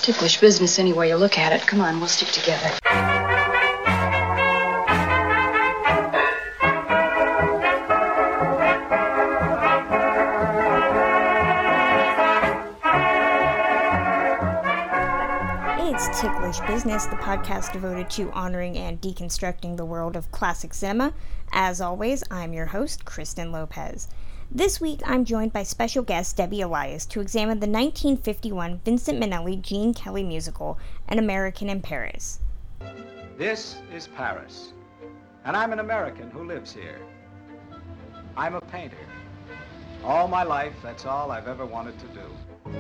ticklish business any way you look at it. Come on, we'll stick together. It's Ticklish Business, the podcast devoted to honoring and deconstructing the world of classic cinema. As always, I'm your host, Kristen Lopez. This week, I'm joined by special guest Debbie Elias to examine the 1951 Vincent Minnelli Gene Kelly musical, An American in Paris. This is Paris, and I'm an American who lives here. I'm a painter. All my life, that's all I've ever wanted to do.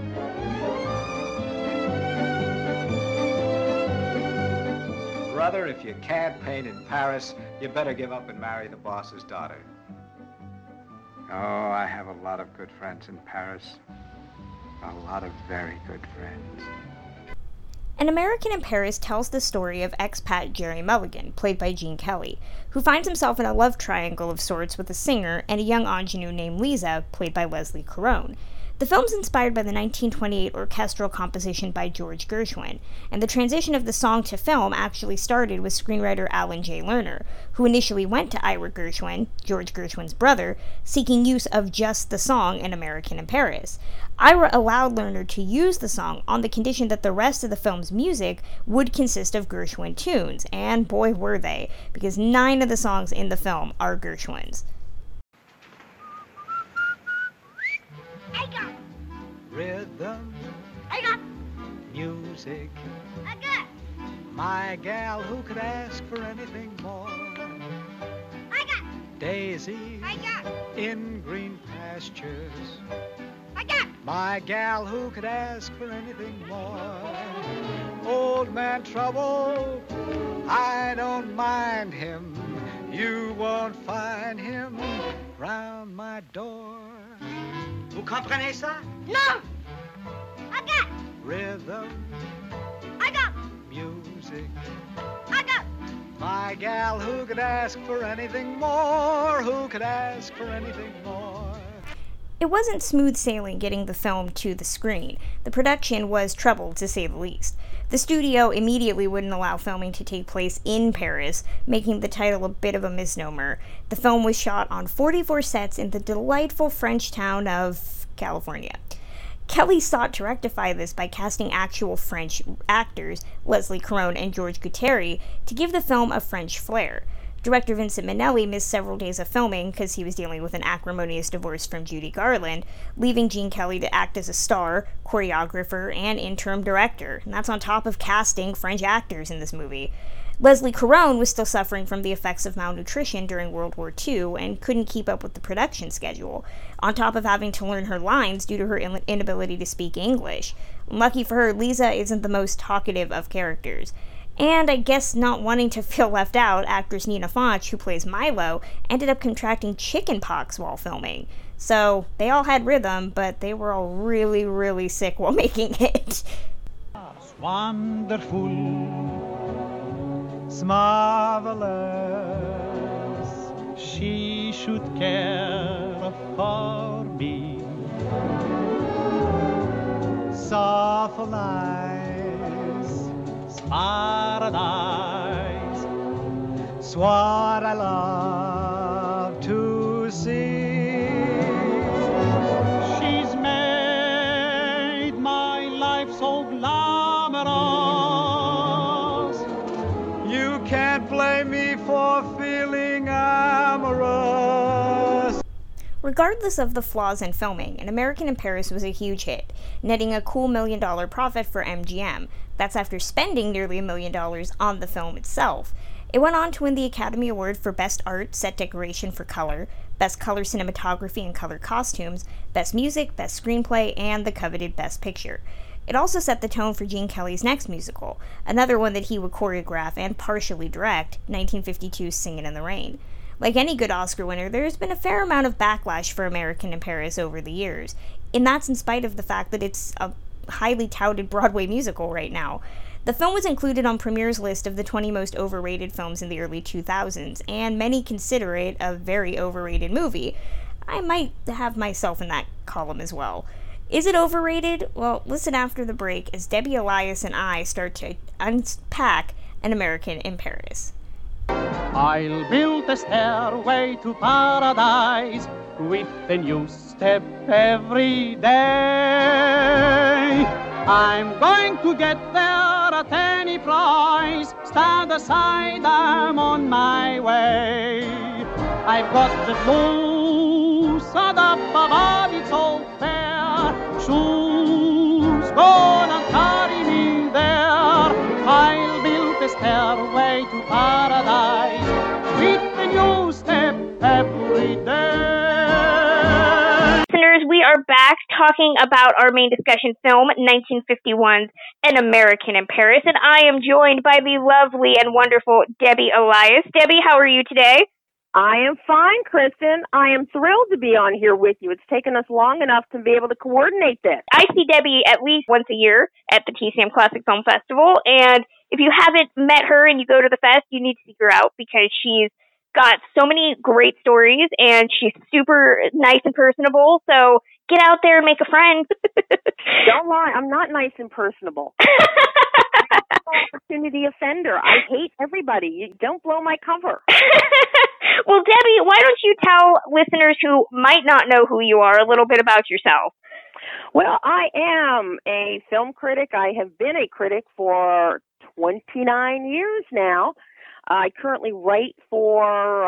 Brother, if you can't paint in Paris, you better give up and marry the boss's daughter. Oh, I have a lot of good friends in Paris. A lot of very good friends. An American in Paris tells the story of expat Jerry Mulligan, played by Gene Kelly, who finds himself in a love triangle of sorts with a singer and a young ingenue named Lisa, played by Leslie Caron. The film's inspired by the 1928 orchestral composition by George Gershwin, and the transition of the song to film actually started with screenwriter Alan J. Lerner, who initially went to Ira Gershwin, George Gershwin's brother, seeking use of just the song An American in Paris. Ira allowed Lerner to use the song on the condition that the rest of the film's music would consist of Gershwin tunes, and boy were they, because 9 of the songs in the film are Gershwin's. I got Rhythm, I got music, I got my gal, who could ask for anything more? I got Daisy, I got in green pastures, I got my gal, who could ask for anything more? Old man Trouble, I don't mind him. You won't find him round my door. Vous comprenez ça? No. I got Rhythm, I got music, I got my gal, who could ask for anything more? Who could ask for anything more? It wasn't smooth sailing getting the film to the screen. The production was troubled, to say the least. The studio immediately wouldn't allow filming to take place in Paris, making the title a bit of a misnomer. The film was shot on 44 sets in the delightful French town of California. Kelly sought to rectify this by casting actual French actors, Leslie Caron and George Gutteri, to give the film a French flair. Director Vincent Minnelli missed several days of filming because he was dealing with an acrimonious divorce from Judy Garland, leaving Gene Kelly to act as a star, choreographer, and interim director. And that's on top of casting French actors in this movie. Leslie Caron was still suffering from the effects of malnutrition during World War II and couldn't keep up with the production schedule, on top of having to learn her lines due to her inability to speak English. Lucky for her, Lisa isn't the most talkative of characters. And I guess not wanting to feel left out, actress Nina Foch, who plays Milo, ended up contracting chickenpox while filming. So they all had rhythm, but they were all really, really sick while making it. Wonderful, marvelous, she should care for me. Soft eyes, paradise, 's what I love to see. She's made my life so glamorous. You can't blame me for feeling amorous. Regardless of the flaws in filming, An American in Paris was a huge hit, netting a cool $1 million profit for MGM. That's after spending nearly $1 million on the film itself. It went on to win the Academy Award for Best Art, Set Decoration for Color, Best Color Cinematography and Color Costumes, Best Music, Best Screenplay, and the coveted Best Picture. It also set the tone for Gene Kelly's next musical, another one that he would choreograph and partially direct, 1952's Singin' in the Rain. Like any good Oscar winner, there's been a fair amount of backlash for American in Paris over the years, and that's in spite of the fact that it's a highly touted Broadway musical right now. The film was included on Premiere's list of the 20 most overrated films in the early 2000s, and many consider it a very overrated movie. I might have myself in that column as well. Is it overrated? Well, listen after the break as Debbie Elias and I start to unpack An American in Paris. I'll build a stairway to paradise with a new step every day. I'm going to get there at any price. Stand aside, I'm on my way. I've got the blues, and up above it's all fair. Shoes gonna carry me there. I'll build a stairway to paradise with a new step every day. Listeners, we are back talking about our main discussion film, 1951's An American in Paris, and I am joined by the lovely and wonderful Debbie Elias. Debbie, how are you today? I am fine, Kristen. I am thrilled to be on here with you. It's taken us long enough to be able to coordinate this. I see Debbie at least once a year at the TCM Classic Film Festival, and if you haven't met her and you go to the fest, you need to seek her out because she's got so many great stories, and she's super nice and personable, so get out there and make a friend. Don't lie, I'm not nice and personable. Opportunity offender. I hate everybody. You don't blow my cover. Well, Debbie, why don't you tell listeners who might not know who you are a little bit about yourself? Well, I am a film critic. I have been a critic for 29 years now. I currently write for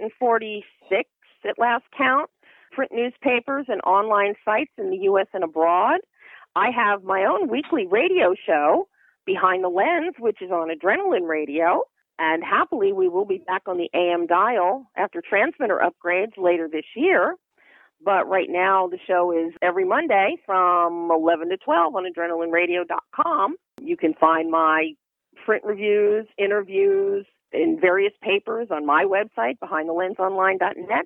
146 at last count, print newspapers and online sites in the U.S. and abroad. I have my own weekly radio show, Behind the Lens, which is on Adrenaline Radio. And happily, we will be back on the AM dial after transmitter upgrades later this year. But right now, the show is every Monday from 11 to 12 on adrenalineradio.com. You can find my print reviews, interviews in various papers on my website, behindthelensonline.net.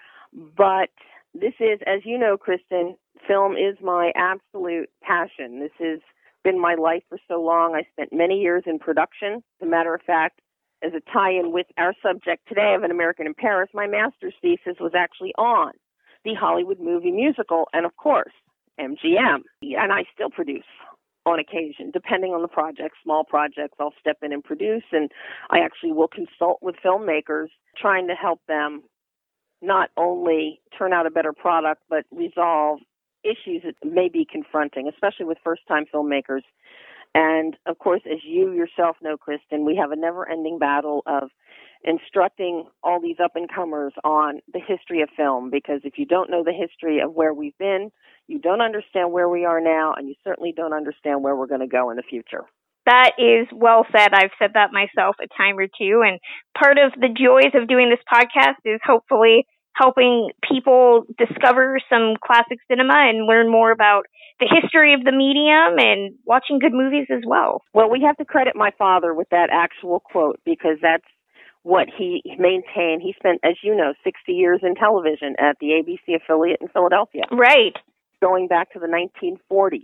But this is, as you know, Kristen, film is my absolute passion. This has been my life for so long. I spent many years in production. As a matter of fact, as a tie-in with our subject today of An American in Paris, my master's thesis was actually on the Hollywood movie musical and, of course, MGM. And I still produce on occasion, depending on the project. Small projects, I'll step in and produce, and I actually will consult with filmmakers trying to help them not only turn out a better product, but resolve issues that may be confronting, especially with first-time filmmakers. And, of course, as you yourself know, Kristen, we have a never-ending battle of instructing all these up-and-comers on the history of film, because if you don't know the history of where we've been, you don't understand where we are now, and you certainly don't understand where we're going to go in the future. That is well said. I've said that myself a time or two, and part of the joys of doing this podcast is hopefully helping people discover some classic cinema and learn more about the history of the medium and watching good movies as well. Well, we have to credit my father with that actual quote, because that's what he maintained. He spent, as you know, 60 years in television at the ABC affiliate in Philadelphia. Right. Going back to the 1940s,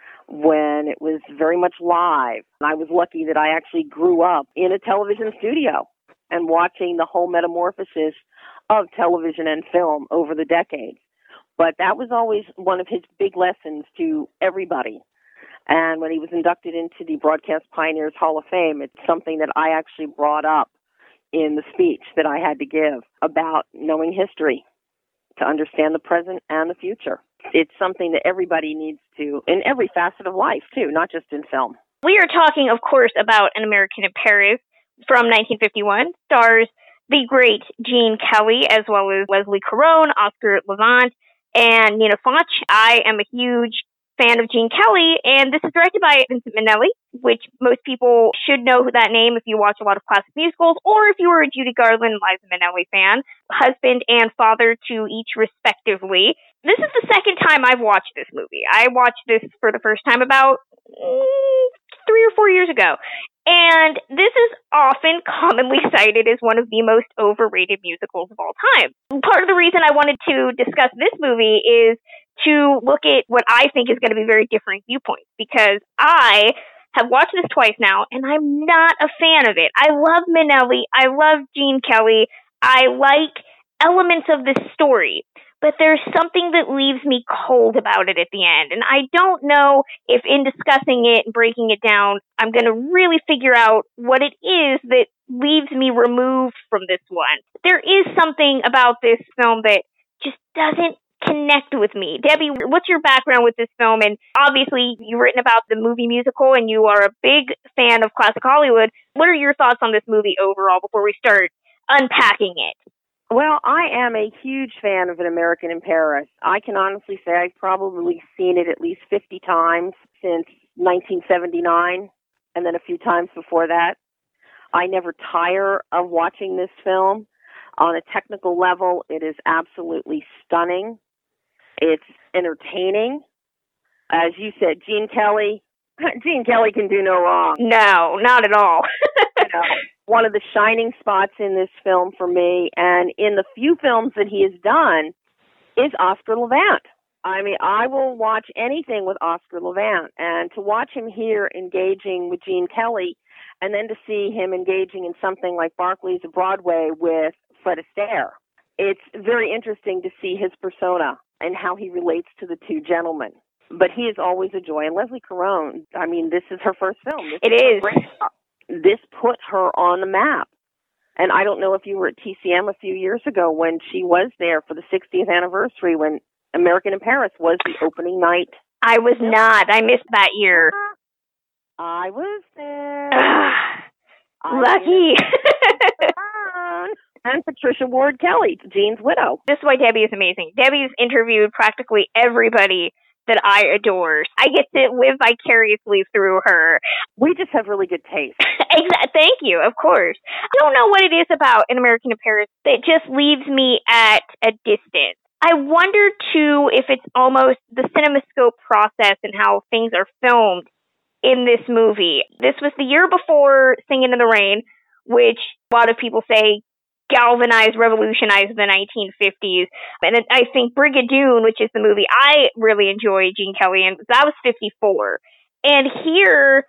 when it was very much live. And I was lucky that I actually grew up in a television studio and watching the whole metamorphosis of television and film over the decades. But that was always one of his big lessons to everybody. And when he was inducted into the Broadcast Pioneers Hall of Fame, it's something that I actually brought up in the speech that I had to give about knowing history to understand the present and the future. It's something that everybody needs to, in every facet of life, too, not just in film. We are talking, of course, about An American in Paris from 1951, stars the great Gene Kelly, as well as Leslie Caron, Oscar Levant, and Nina Foch. I am a huge fan of Gene Kelly, and this is directed by Vincent Minnelli, which most people should know that name if you watch a lot of classic musicals, or if you were a Judy Garland, Liza Minnelli fan, husband and father to each respectively. This is the second time I've watched this movie. I watched this for the first time about 3 or 4 years ago. And this is often commonly cited as one of the most overrated musicals of all time. Part of the reason I wanted to discuss this movie is to look at what I think is going to be very different viewpoints, because I have watched this twice now, and I'm not a fan of it. I love Minnelli. I love Gene Kelly. I like elements of this story. but there's something that leaves me cold about it at the end. And I don't know if in discussing it and breaking it down, I'm going to really figure out what it is that leaves me removed from this one. There is something about this film that just doesn't connect with me. Debbie, what's your background with this film? And obviously, you've written about the movie musical, and you are a big fan of classic Hollywood. What are your thoughts on this movie overall before we start unpacking it? Well, I am a huge fan of An American in Paris. I can honestly say I've probably seen it at least 50 times since 1979, and then a few times before that. I never tire of watching this film. On a technical level, it is absolutely stunning. It's entertaining. As you said, Gene Kelly can do no wrong. No, not at all. One of the shining spots in this film for me, and in the few films that he has done, is Oscar Levant. I mean, I will watch anything with Oscar Levant, and to watch him here engaging with Gene Kelly, and then to see him engaging in something like Barclays of Broadway with Fred Astaire, it's very interesting to see his persona and how he relates to the two gentlemen. But he is always a joy. And Leslie Caron, I mean, this is her first film. It is. This put her on the map. And I don't know if you were at TCM a few years ago when she was there for the 60th anniversary when American in Paris was the opening night. I was not. I missed that year. I was there. Lucky. And Patricia Ward Kelly, Gene's widow. This is why Debbie is amazing. Debbie's interviewed practically everybody that I adore. I get to live vicariously through her. We just have really good taste. Thank you, of course. I don't know what it is about An American in Paris that just leaves me at a distance. I wonder, too, if it's almost the CinemaScope process and how things are filmed in this movie. This was the year before Singin' in the Rain, which a lot of people say galvanized, revolutionized the 1950s. And I think Brigadoon, which is the movie I really enjoy, Gene Kelly, and that was 54. And here,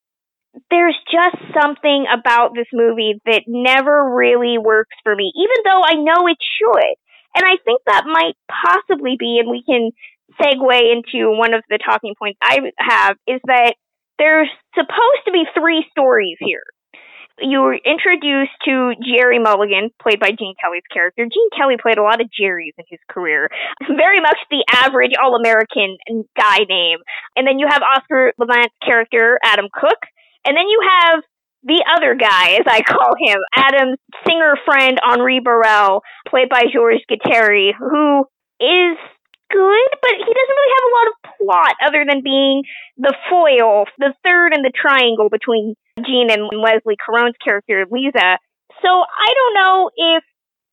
there's just something about this movie that never really works for me, even though I know it should. And I think that might possibly be, and we can segue into one of the talking points I have, is that there's supposed to be three stories here. You were introduced to Jerry Mulligan, played by Gene Kelly's character. Gene Kelly played a lot of Jerrys in his career. Very much the average all-American guy name. And then you have Oscar Levant's character, Adam Cook. And then you have the other guy, as I call him, Adam's singer friend, Henri Borel, played by Georges Guettari, who is good, but he doesn't really have a lot of plot other than being the foil, the third in the triangle between Gene and Leslie Caron's character, Lisa. So I don't know if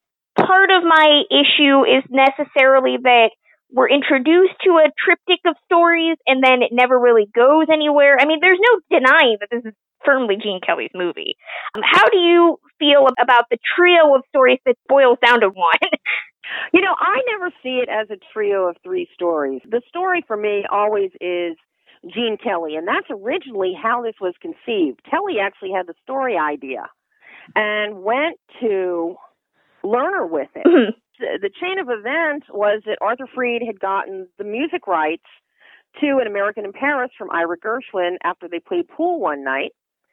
part of my issue is necessarily that we're introduced to a triptych of stories and then it never really goes anywhere. I mean, there's no denying that this is firmly Gene Kelly's movie. How do you feel about the trio of stories that boils down to one? You know, I never see it as a trio of three stories. The story for me always is Gene Kelly, and that's originally how this was conceived. Kelly actually had the story idea and went to Lerner with it. Mm-hmm. The chain of events was that Arthur Freed had gotten the music rights to An American in Paris from Ira Gershwin after they played pool one night.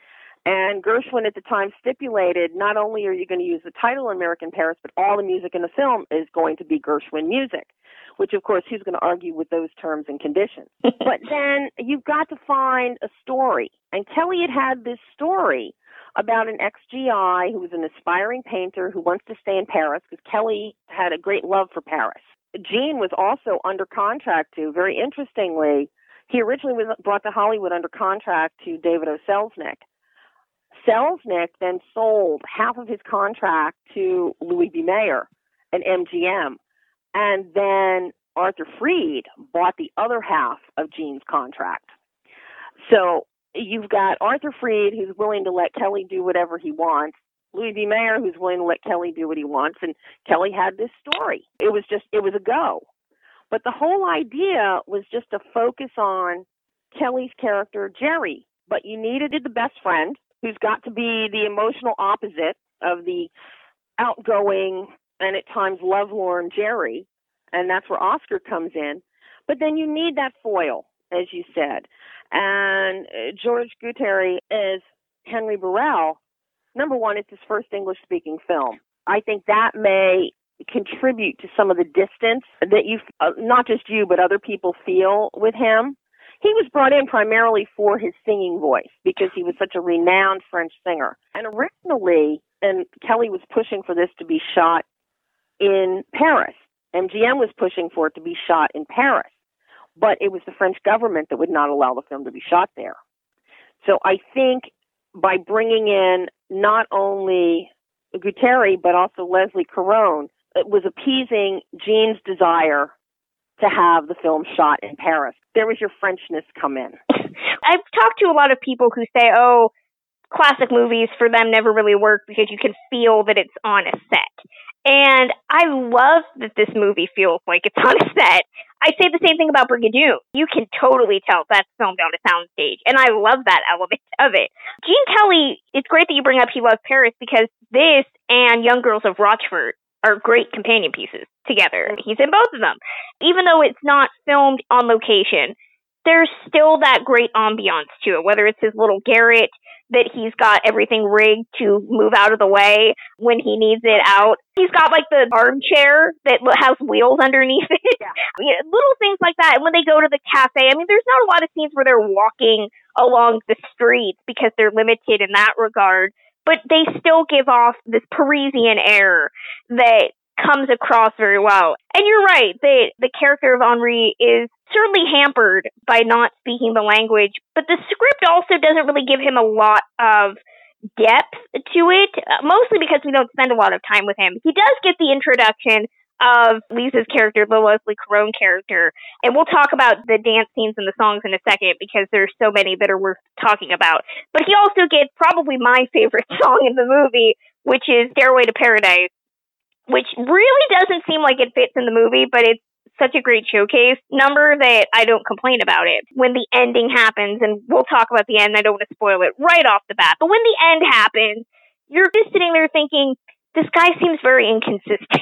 And Gershwin at the time stipulated not only are you going to use the title American in Paris, but all the music in the film is going to be Gershwin music, which, of course, he's going to argue with those terms and conditions. But then you've got to find a story. And Kelly had this story about an ex-GI who was an aspiring painter who wants to stay in Paris because Kelly had a great love for Paris. Gene was also under contract to, very interestingly, he originally was brought to Hollywood under contract to David O. Selznick. Selznick then sold half of his contract to Louis B. Mayer and MGM. And then Arthur Freed bought the other half of Gene's contract. So you've got Arthur Freed, who's willing to let Kelly do whatever he wants, Louis B. Mayer, who's willing to let Kelly do what he wants, and Kelly had this story. It was a go. But the whole idea was just to focus on Kelly's character, Jerry. But you needed the best friend, who's got to be the emotional opposite of the outgoing and at times lovelorn Jerry. and that's where Oscar comes in. But then you need that foil, as you said. And George Gutteri as Henry Burrell, number one, it's his first English-speaking film. I think that may contribute to some of the distance that you, not just you, but other people feel with him. He was brought in primarily for his singing voice because he was such a renowned French singer. And originally, and Kelly was pushing for this to be shot in Paris. MGM was pushing for it to be shot in Paris. But it was the French government that would not allow the film to be shot there. So I think by bringing in not only Gutteri, but also Leslie Caron, it was appeasing Gene's desire to have the film shot in Paris. There was your Frenchness come in. I've talked to a lot of people who say, oh, classic movies for them never really work because you can feel that it's on a set. And I love that this movie feels like it's on a set. I say the same thing about Brigadoon. You can totally tell that's filmed on a soundstage, and I love that element of it. Gene Kelly, it's great that you bring up He Loves Paris because this and Young Girls of Rochefort are great companion pieces together. He's in both of them. Even though it's not filmed on location, there's still that great ambiance to it, whether it's his little garret that he's got everything rigged to move out of the way when he needs it out. He's got like the armchair that has wheels underneath it. Yeah. Little things like that. And when they go to the cafe, I mean, there's not a lot of scenes where they're walking along the streets because they're limited in that regard, but they still give off this Parisian air that comes across very well. And you're right, the character of Henri is certainly hampered by not speaking the language, but the script also doesn't really give him a lot of depth to it, mostly because we don't spend a lot of time with him. He does get the introduction of Lisa's character, the Leslie Caron character, and we'll talk about the dance scenes and the songs in a second because there's so many that are worth talking about. But he also gets probably my favorite song in the movie, which is Stairway to Paradise, which really doesn't seem like it fits in the movie, but it's such a great showcase number that I don't complain about it. When the ending happens, and we'll talk about the end, I don't want to spoil it right off the bat, but when the end happens, you're just sitting there thinking, this guy seems very inconsistent.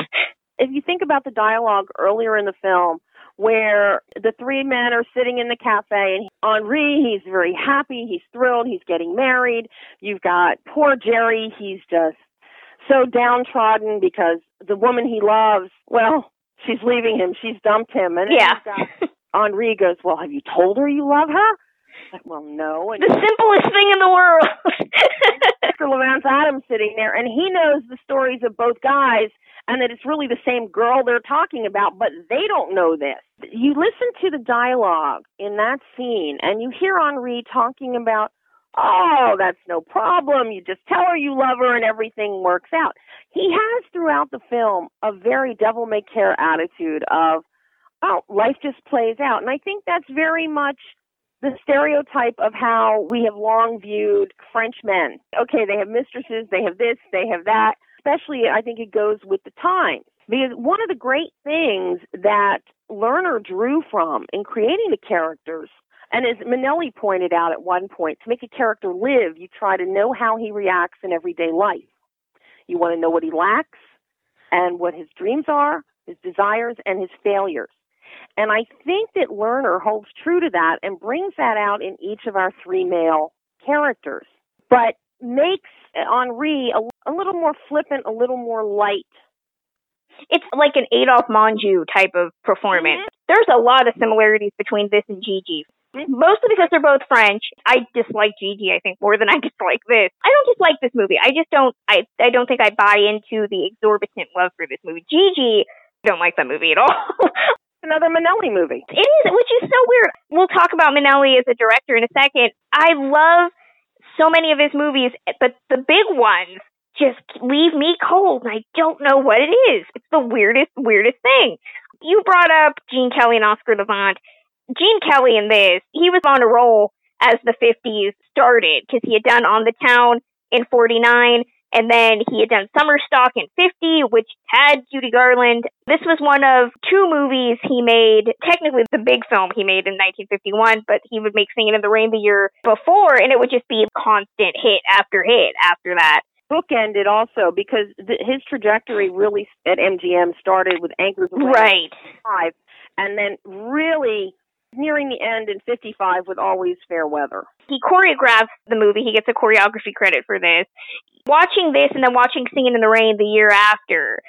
If you think about the dialogue earlier in the film, where the three men are sitting in the cafe, and Henri, he's very happy, he's thrilled, he's getting married. You've got poor Jerry, he's just so downtrodden because the woman he loves, well, she's leaving him, she's dumped him. And Henri goes, well, have you told her you love her? Like, well, no. And the simplest thing in the world. Oscar Levance Adams sitting there, and he knows the stories of both guys, and that it's really the same girl they're talking about, but they don't know this. You listen to the dialogue in that scene, and you hear Henri talking about, oh, that's no problem. You just tell her you love her and everything works out. He has throughout the film a very devil-may-care attitude of, oh, life just plays out. And I think that's very much the stereotype of how we have long viewed French men. Okay, they have mistresses, they have this, they have that. Especially, I think it goes with the times. Because one of the great things that Lerner drew from in creating the characters, and as Minnelli pointed out at one point, to make a character live, you try to know how he reacts in everyday life. You want to know what he lacks and what his dreams are, his desires, and his failures. And I think that Lerner holds true to that and brings that out in each of our three male characters, but makes Henri a little more flippant, a little more light. It's like an Adolphe Menjou type of performance. Mm-hmm. There's a lot of similarities between this and Gigi. Mostly because they're both French. I dislike Gigi, I think, more than I dislike this. I don't dislike this movie. I just don't, I don't think I buy into the exorbitant love for this movie. Gigi, I don't like that movie at all. Another Minnelli movie. It is, which is so weird. We'll talk about Minnelli as a director in a second. I love so many of his movies, but the big ones just leave me cold, and I don't know what it is. It's the weirdest thing. You brought up Gene Kelly and Oscar Levant. Gene Kelly in this, he was on a roll as the 50s started, because he had done On the Town in 49, and then he had done Summer Stock in 50, which had Judy Garland. This was one of two movies he made, technically the big film he made in 1951, but he would make Singing in the Rain the year before, and it would just be constant hit after that. bookended also because his trajectory really at MGM started with Anchors Aweigh Right. 5, and then really nearing the end in 55 with Always Fair Weather. He choreographed the movie. He gets a choreography credit for this. Watching this and then watching Singin' in the Rain the year after,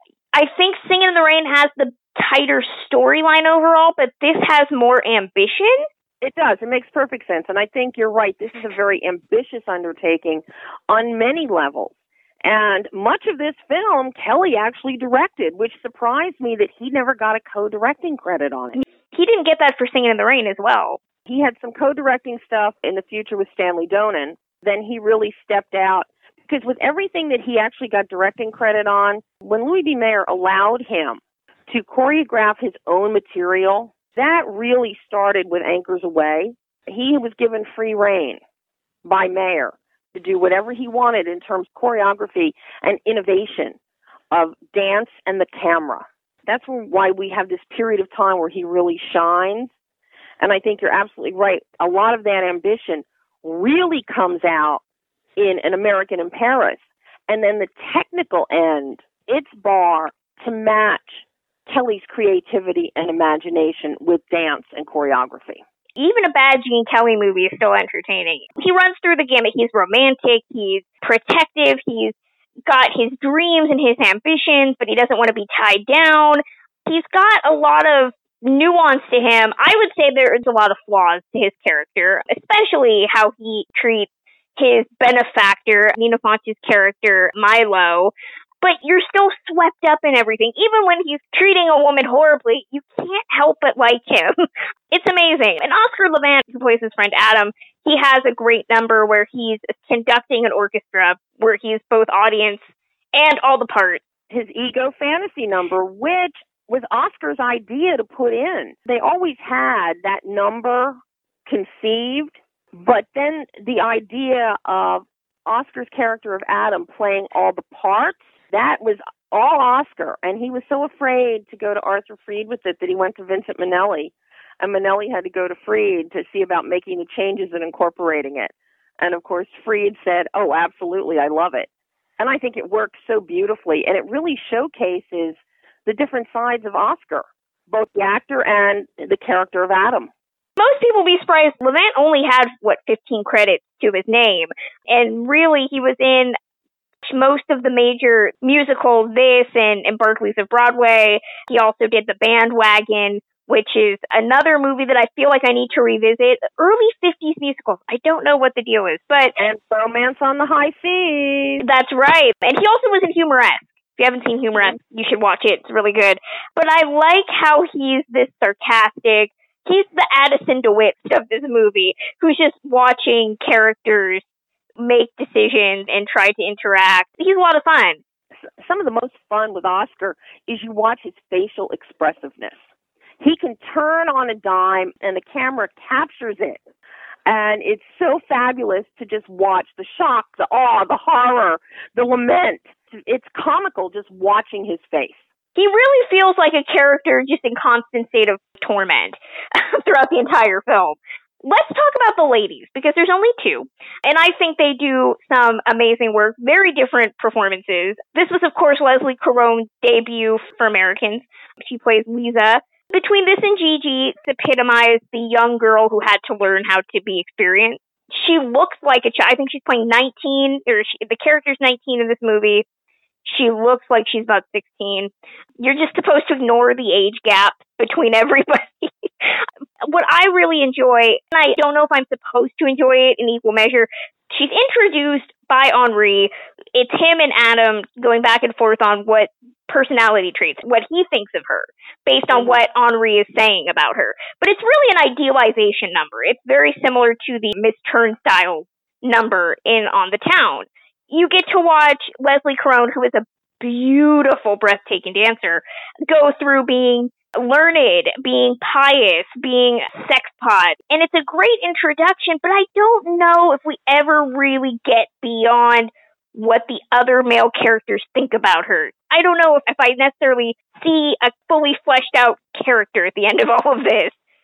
I think Singin' in the Rain has the tighter storyline overall, but this has more ambition. It does. It makes perfect sense. And I think you're right. This is a very ambitious undertaking on many levels. And much of this film, Kelly actually directed, which surprised me that he never got a co-directing credit on it. He didn't get that for Singin' in the Rain as well. He had some co-directing stuff in the future with Stanley Donen. Then he really stepped out. Because with everything that he actually got directing credit on, when Louis B. Mayer allowed him to choreograph his own material, that really started with Anchors Aweigh. He was given free rein by Mayer to do whatever he wanted in terms of choreography and innovation of dance and the camera. That's why we have this period of time where he really shines. And I think you're absolutely right. A lot of that ambition really comes out in An American in Paris. And then the technical end, its bar to match Kelly's creativity and imagination with dance and choreography. Even a bad Gene Kelly movie is still entertaining. He runs through the gamut. He's romantic, he's protective, he's got his dreams and his ambitions, but he doesn't want to be tied down. He's got a lot of nuance to him. I would say there's a lot of flaws to his character, especially how he treats his benefactor, Nina Fonta's character, Milo. But you're still swept up in everything. Even when he's treating a woman horribly, you can't help but like him. It's amazing. And Oscar Levant, who plays his friend Adam, he has a great number where he's conducting an orchestra, where he's both audience and all the parts. His ego fantasy number, which was Oscar's idea to put in. They always had that number conceived, but then the idea of Oscar's character of Adam playing all the parts, that was all Oscar. And he was so afraid to go to Arthur Freed with it that he went to Vincent Minnelli. And Minnelli had to go to Freed to see about making the changes and incorporating it. And of course, Freed said, "Oh, absolutely, I love it." And I think it works so beautifully. And it really showcases the different sides of Oscar, both the actor and the character of Adam. Most people will be surprised. Levant only had, 15 credits to his name. And really, he was in most of the major musicals, this and Barclays of Broadway. He also did The Bandwagon, which is another movie that I feel like I need to revisit. Early 50s musicals. I don't know what the deal is, but... And Romance on the High Seas. That's right. And he also was in Humoresque. If you haven't seen Humoresque, you should watch it. It's really good. But I like how he's this sarcastic... He's the Addison DeWitt of this movie, who's just watching characters make decisions and try to interact. He's a lot of fun. Some of the most fun with Oscar is you watch his facial expressiveness. He can turn on a dime and the camera captures it. And it's so fabulous to just watch the shock, the awe, the horror, the lament. It's comical just watching his face. He really feels like a character just in constant state of torment throughout the entire film. Let's talk about the ladies, because there's only two. And I think they do some amazing work, very different performances. This was, of course, Leslie Caron's debut for Americans. She plays Lisa. Between this and Gigi, it's epitomized the young girl who had to learn how to be experienced. She looks like a child. I think she's playing 19, the character's 19 in this movie. She looks like she's about 16. You're just supposed to ignore the age gap between everybody. What I really enjoy, and I don't know if I'm supposed to enjoy it in equal measure, she's introduced by Henri. It's him and Adam going back and forth on what personality traits, what he thinks of her, based on what Henri is saying about her. But it's really an idealization number. It's very similar to the Miss Turnstile number in On the Town. You get to watch Leslie Caron, who is a beautiful, breathtaking dancer, go through being learned, being pious, being sex pod. And it's a great introduction, but I don't know if we ever really get beyond what the other male characters think about her. I don't know if I necessarily see a fully fleshed out character at the end of all of this.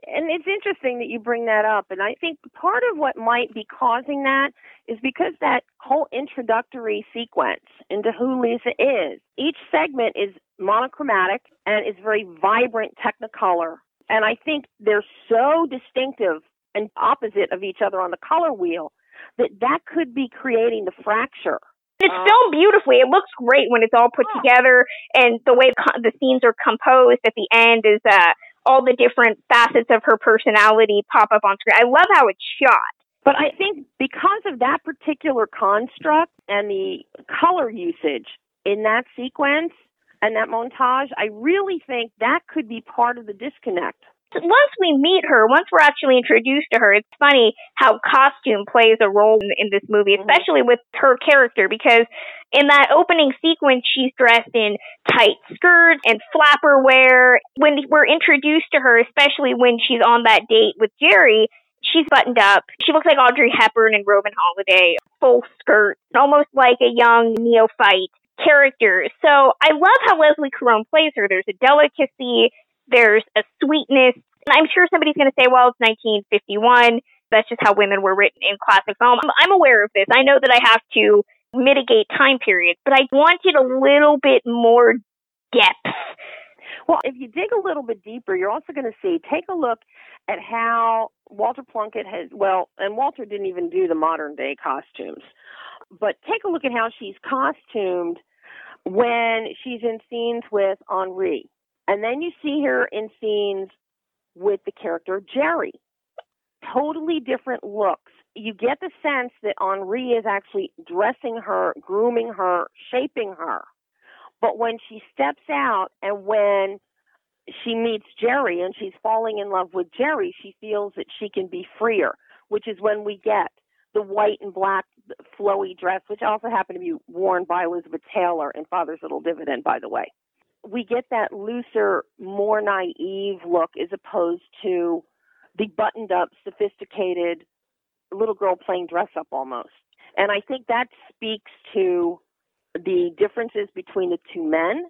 And it's interesting that you bring that up. And I think part of what might be causing that is because that whole introductory sequence into who Lisa is. Each segment is monochromatic and is very vibrant Technicolor. And I think they're so distinctive and opposite of each other on the color wheel that could be creating the fracture. It's filmed beautifully. It looks great when it's all put together, and the way the scenes are composed at the end is all the different facets of her personality pop up on screen. I love how it's shot. But I think because of that particular construct and the color usage in that sequence and that montage, I really think that could be part of the disconnect. Once we meet her, once we're actually introduced to her, it's funny how costume plays a role in this movie, especially with her character, because in that opening sequence, she's dressed in tight skirts and flapper wear. When we're introduced to her, especially when she's on that date with Jerry, she's buttoned up. She looks like Audrey Hepburn and Robin Holiday, full skirt, almost like a young neophyte character. So I love how Leslie Caron plays her. There's a delicacy. There's a sweetness. And I'm sure somebody's going to say, well, it's 1951. That's just how women were written in classic film. I'm aware of this. I know that I have to mitigate time periods, but I wanted a little bit more depth. Well, if you dig a little bit deeper, you're also going to see, take a look at how Walter Plunkett has, and Walter didn't even do the modern day costumes, but take a look at how she's costumed when she's in scenes with Henri. And then you see her in scenes with the character Jerry. Totally different looks. You get the sense that Henri is actually dressing her, grooming her, shaping her. But when she steps out and when she meets Jerry and she's falling in love with Jerry, she feels that she can be freer, which is when we get the white and black flowy dress, which also happened to be worn by Elizabeth Taylor in Father's Little Dividend, by the way. We get that looser, more naive look as opposed to the buttoned-up, sophisticated little girl playing dress-up almost. And I think that speaks to the differences between the two men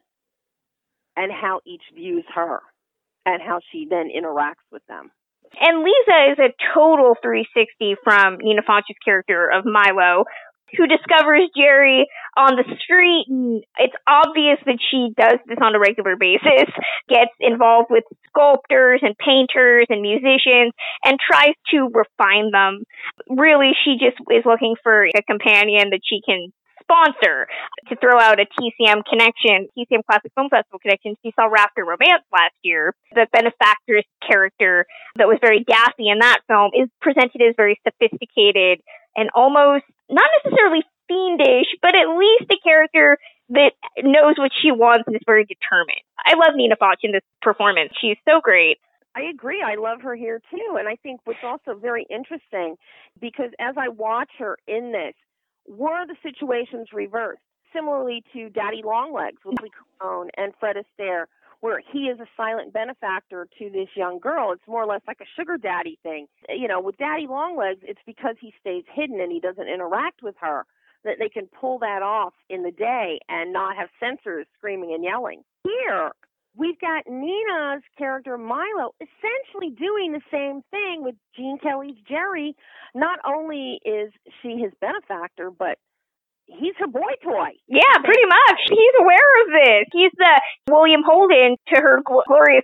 and how each views her and how she then interacts with them. And Lisa is a total 360 from Nina Fonch's character of Milo, who discovers Jerry on the street, and it's obvious that she does this on a regular basis, gets involved with sculptors and painters and musicians, and tries to refine them. Really, she just is looking for a companion that she can sponsor. To throw out a TCM connection, TCM Classic Film Festival connection, she saw Rafter Romance last year. The benefactress character that was very daffy in that film is presented as very sophisticated and almost not necessarily fiendish, but at least a character that knows what she wants and is very determined. I love Nina Fonch in this performance. She's so great. I agree. I love her here, too. And I think what's also very interesting, because as I watch her in this, were the situations reversed? Similarly to Daddy Longlegs, Leslie Caron, and Fred Astaire, where he is a silent benefactor to this young girl. It's more or less like a sugar daddy thing. You know, with Daddy Longlegs, it's because he stays hidden and he doesn't interact with her that they can pull that off in the day and not have censors screaming and yelling. Here, we've got Nina's character, Milo, essentially doing the same thing with Gene Kelly's Jerry. Not only is she his benefactor, but he's her boy toy. Yeah, pretty much. He's aware of this. He's the William Holden to her Gloria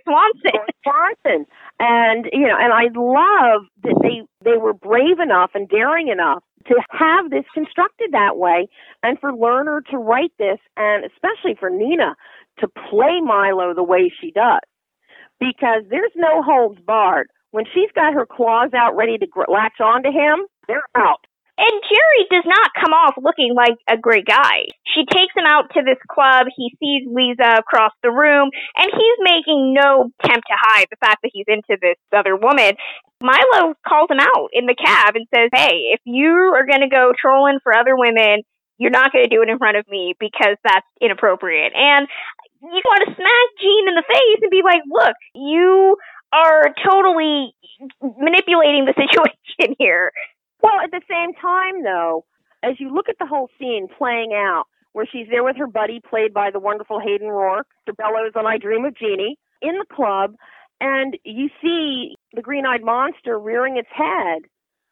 Swanson. And, you know, and I love that they were brave enough and daring enough to have this constructed that way, and for Lerner to write this, and especially for Nina to play Milo the way she does. Because there's no holds barred. When she's got her claws out ready to latch onto him, they're out. And Jerry does not come off looking like a great guy. She takes him out to this club. He sees Lisa across the room, and he's making no attempt to hide the fact that he's into this other woman. Milo calls him out in the cab and says, hey, if you are going to go trolling for other women, you're not going to do it in front of me because that's inappropriate. And you want to smack Gene in the face and be like, look, you are totally manipulating the situation here. Well, at the same time, though, as you look at the whole scene playing out, where she's there with her buddy, played by the wonderful Hayden Rourke, the Bellows on I Dream of Jeannie, in the club, And you see the green-eyed monster rearing its head,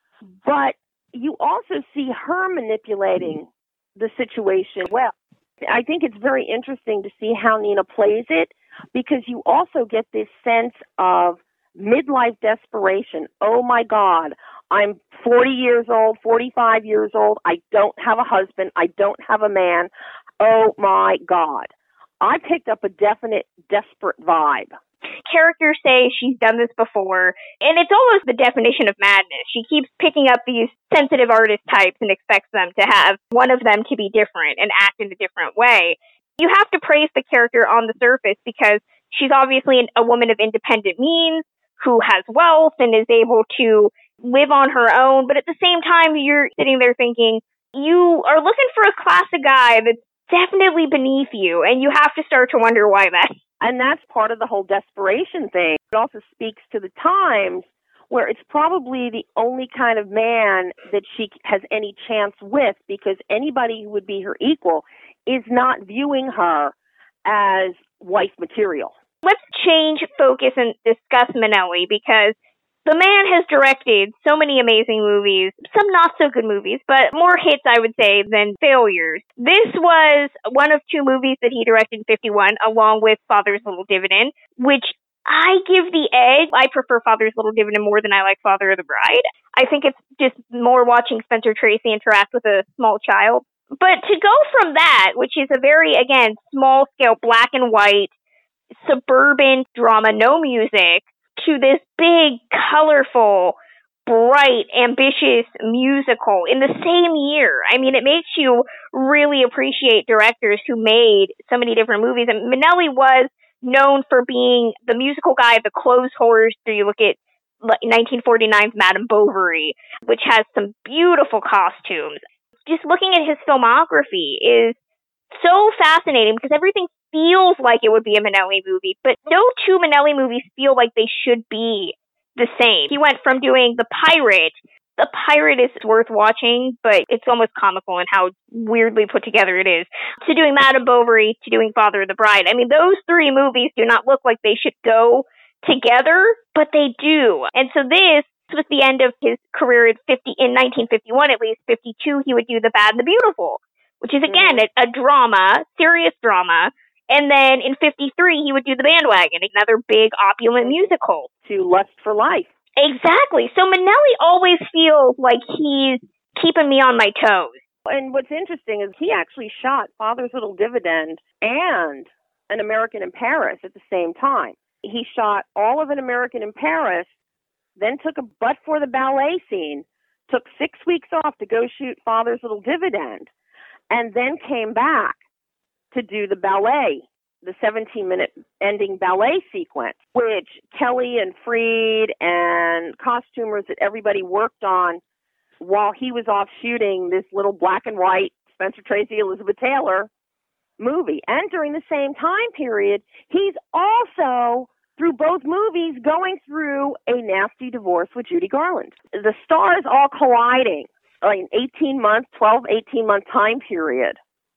but you also see her manipulating the situation well. I think it's very interesting to see how Nina plays it, because you also get this sense of midlife desperation. Oh my God, I'm 40 years old, 45 years old. I don't have a husband. I don't have a man. Oh my God. I picked up a definite desperate vibe. Characters say she's done this before, and it's almost the definition of madness. She keeps picking up these sensitive artist types and expects them to have one of them to be different and act in a different way. You have to praise the character on the surface because she's obviously a woman of independent means who has wealth and is able to live on her own, but at the same time, you're sitting there thinking, you are looking for a class of guy that's definitely beneath you, and you have to start to wonder why that. And that's part of the whole desperation thing. It also speaks to the times where it's probably the only kind of man that she has any chance with, because anybody who would be her equal is not viewing her as wife material. Let's change focus and discuss Minnelli, because the man has directed so many amazing movies, some not so good movies, but more hits, I would say, than failures. This was one of two movies that he directed in 1951, along with Father's Little Dividend, which I give the edge. I prefer Father's Little Dividend more than I like Father of the Bride. I think it's just more watching Spencer Tracy interact with a small child. But to go from that, which is a very, again, small-scale, black and white, suburban drama, no music, to this big, colorful, bright, ambitious musical in the same year. I mean, it makes you really appreciate directors who made so many different movies. And Minnelli was known for being the musical guy of The Clothes Horse. You look at 1949's Madame Bovary, which has some beautiful costumes. Just looking at his filmography is so fascinating because everything feels like it would be a Minnelli movie, but no two Minnelli movies feel like they should be the same. He went from doing The Pirate. The Pirate is worth watching, but it's almost comical in how weirdly put together it is, to doing Madame Bovary, to doing Father of the Bride. I mean, those three movies do not look like they should go together, but they do. And so this was the end of his career in 1951, at least. 1952, he would do The Bad and the Beautiful, which is, again, a drama, serious drama. And then in 1953, he would do The Bandwagon, another big opulent musical. To Lust for Life. Exactly. So Minnelli always feels like he's keeping me on my toes. And what's interesting is he actually shot Father's Little Dividend and An American in Paris at the same time. He shot all of An American in Paris, then took a butt for the ballet scene, took 6 weeks off to go shoot Father's Little Dividend, and then came back to do the ballet, the 17-minute ending ballet sequence, which Kelly and Freed and costumers that everybody worked on while he was off shooting this little black and white Spencer Tracy, Elizabeth Taylor movie. And during the same time period, he's also, through both movies, going through a nasty divorce with Judy Garland. The stars all colliding in 18-month time period,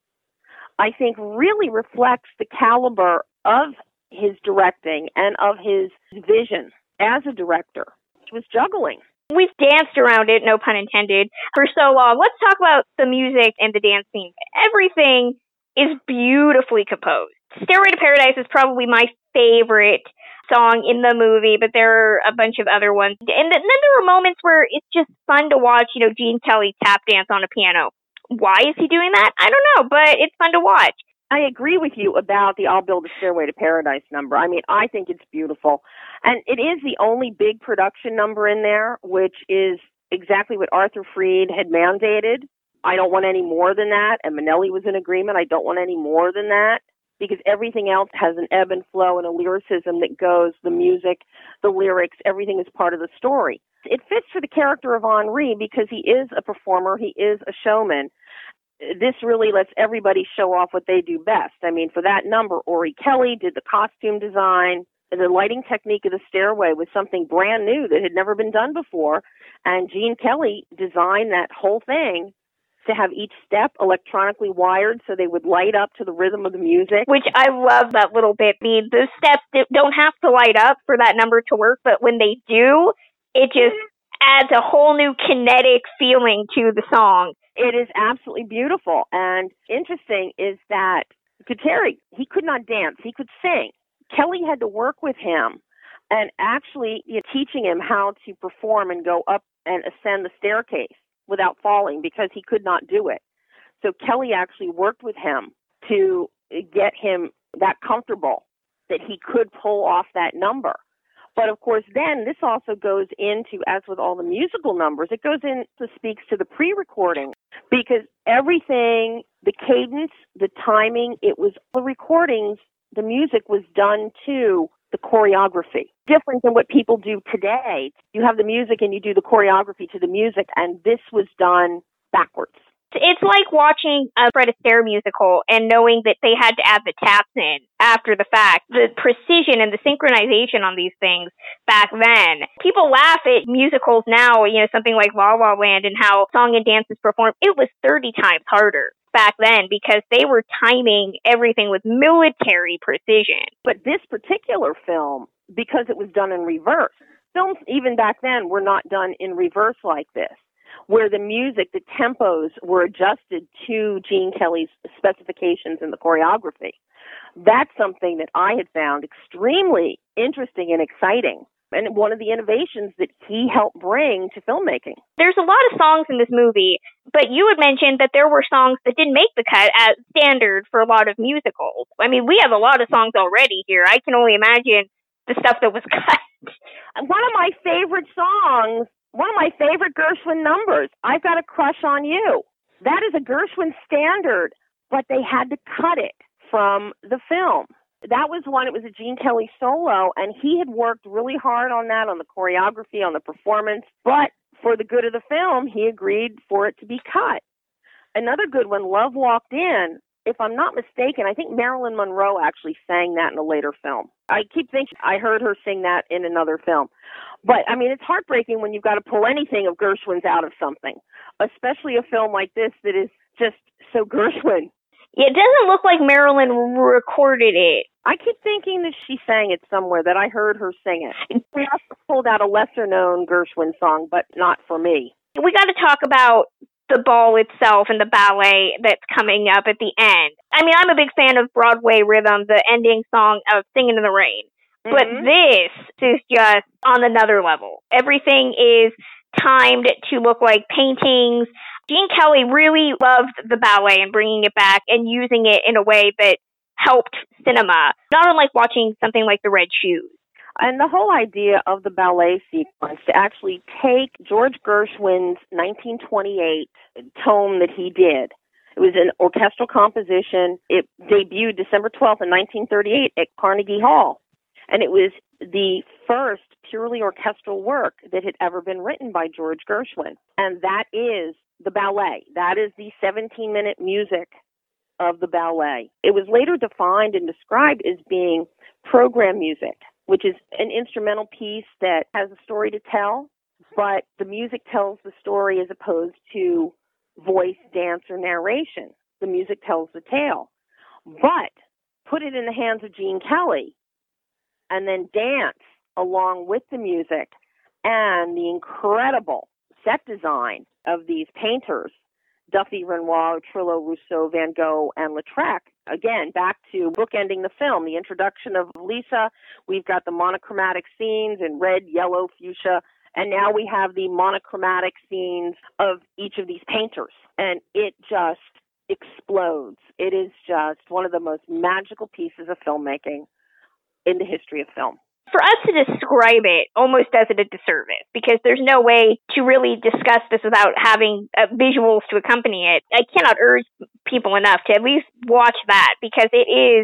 I think really reflects the caliber of his directing and of his vision as a director. He was juggling. We've danced around it, no pun intended, for so long. Let's talk about the music and the dance scene. Everything is beautifully composed. Stairway to Paradise is probably my favorite song in the movie, but there are a bunch of other ones. And then there were moments where it's just fun to watch, Gene Kelly tap dance on a piano. Why is he doing that? I don't know, but it's fun to watch. I agree with you about the I'll Build a Stairway to Paradise number. I mean, I think it's beautiful. And it is the only big production number in there, which is exactly what Arthur Freed had mandated. I don't want any more than that. And Minnelli was in agreement. I don't want any more than that, because everything else has an ebb and flow and a lyricism that goes, the music, the lyrics, everything is part of the story. It fits for the character of Henri because he is a performer, he is a showman. This really lets everybody show off what they do best. I mean, for that number, Ori Kelly did the costume design. The lighting technique of the stairway was something brand new that had never been done before. And Gene Kelly designed that whole thing to have each step electronically wired so they would light up to the rhythm of the music. Which I love that little bit. Those steps don't have to light up for that number to work, but when they do, it just adds a whole new kinetic feeling to the song. It is absolutely beautiful. And interesting is that Gutierrez, he could not dance. He could sing. Kelly had to work with him and actually teaching him how to perform and go up and ascend the staircase without falling because he could not do it. So Kelly actually worked with him to get him that comfortable that he could pull off that number. But of course, then this also goes into, as with all the musical numbers, it goes into speaks to the pre-recording because everything, the cadence, the timing, it was the recordings, the music was done to the choreography. Different than what people do today. You have the music and you do the choreography to the music, and this was done backwards. It's like watching a Fred Astaire musical and knowing that they had to add the taps in after the fact. The precision and the synchronization on these things back then. People laugh at musicals now, something like La La Land and how song and dance is performed. It was 30 times harder back then because they were timing everything with military precision. But this particular film, because it was done in reverse, films even back then were not done in reverse like this, where the music, the tempos were adjusted to Gene Kelly's specifications in the choreography. That's something that I had found extremely interesting and exciting, and one of the innovations that he helped bring to filmmaking. There's a lot of songs in this movie, but you had mentioned that there were songs that didn't make the cut as standard for a lot of musicals. I mean, we have a lot of songs already here. I can only imagine the stuff that was cut. One of my favorite songs, one of my favorite Gershwin numbers, I've Got a Crush on You. That is a Gershwin standard, but they had to cut it from the film. That was one, it was a Gene Kelly solo, and he had worked really hard on that, on the choreography, on the performance, but for the good of the film, he agreed for it to be cut. Another good one, Love Walked In, if I'm not mistaken, I think Marilyn Monroe actually sang that in a later film. I keep thinking I heard her sing that in another film. But, I mean, it's heartbreaking when you've got to pull anything of Gershwin's out of something, especially a film like this that is just so Gershwin. It doesn't look like Marilyn recorded it. I keep thinking that she sang it somewhere, that I heard her sing it. We also pulled out a lesser-known Gershwin song, but not for me. We got to talk about the ball itself and the ballet that's coming up at the end. I mean, I'm a big fan of Broadway Rhythm, the ending song of Singing in the Rain. Mm-hmm. But this is just on another level. Everything is timed to look like paintings. Gene Kelly really loved the ballet and bringing it back and using it in a way that helped cinema, not unlike watching something like The Red Shoes. And the whole idea of the ballet sequence to actually take George Gershwin's 1928 tome that he did. It was an orchestral composition. It debuted December 12th in 1938 at Carnegie Hall. And it was the first purely orchestral work that had ever been written by George Gershwin. And that is the ballet. That is the 17-minute music of the ballet. It was later defined and described as being program music, which is an instrumental piece that has a story to tell, but the music tells the story as opposed to voice, dance, or narration. The music tells the tale. But put it in the hands of Gene Kelly and then dance along with the music and the incredible set design of these painters, Duffy, Renoir, Trillo, Rousseau, Van Gogh, and Lautrec. Again, back to bookending the film, the introduction of Lisa. We've got the monochromatic scenes in red, yellow, fuchsia, and now we have the monochromatic scenes of each of these painters. And it just explodes. It is just one of the most magical pieces of filmmaking in the history of film. For us to describe it almost does it a disservice because there's no way to really discuss this without having visuals to accompany it. I cannot urge people enough to at least watch that because it is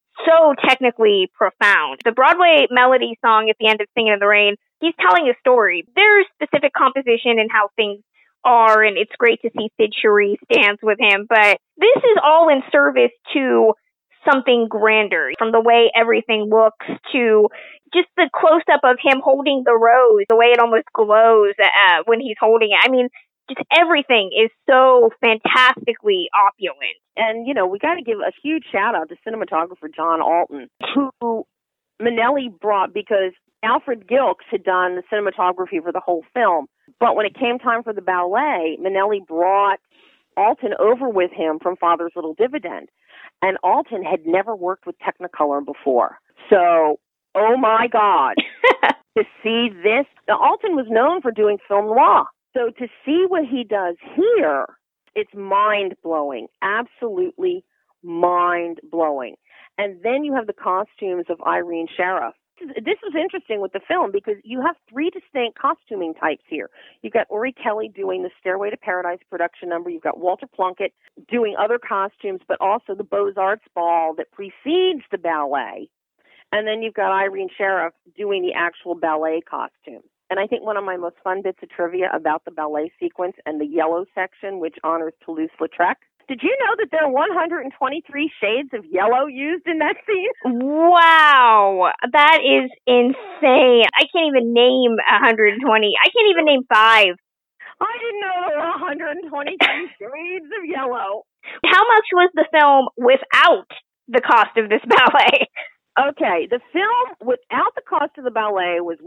so technically profound. The Broadway melody song at the end of Singing in the Rain, he's telling a story. There's specific composition and how things are, and it's great to see Sid Charisse dance with him, but this is all in service to something grander, from the way everything looks to just the close-up of him holding the rose, the way it almost glows when he's holding it. I mean, just everything is so fantastically opulent. And, you know, we got to give a huge shout out to cinematographer John Alton, who Minnelli brought because Alfred Gilks had done the cinematography for the whole film. But when it came time for the ballet, Minnelli brought Alton over with him from Father's Little Dividend. And Alton had never worked with Technicolor before. So, oh my God, to see this. Now, Alton was known for doing film noir. So to see what he does here, it's mind-blowing, absolutely mind-blowing. And then you have the costumes of Irene Sharaff. This was interesting with the film because you have three distinct costuming types here. You've got Ori Kelly doing the Stairway to Paradise production number. You've got Walter Plunkett doing other costumes, but also the Beaux-Arts ball that precedes the ballet. And then you've got Irene Sharaff doing the actual ballet costume. And I think one of my most fun bits of trivia about the ballet sequence and the yellow section, which honors Toulouse-Lautrec. Did you know that there are 123 shades of yellow used in that scene? Wow, that is insane. I can't even name 120. I can't even name 5. I didn't know there were 123 shades of yellow. How much was the film without the cost of this ballet? Okay, the film without the cost of the ballet was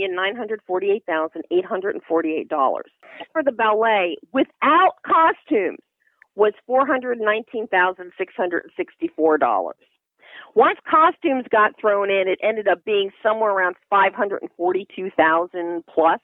$1,948,848. For the ballet, without costumes, was $419,664. Once costumes got thrown in, it ended up being somewhere around $542,000 plus.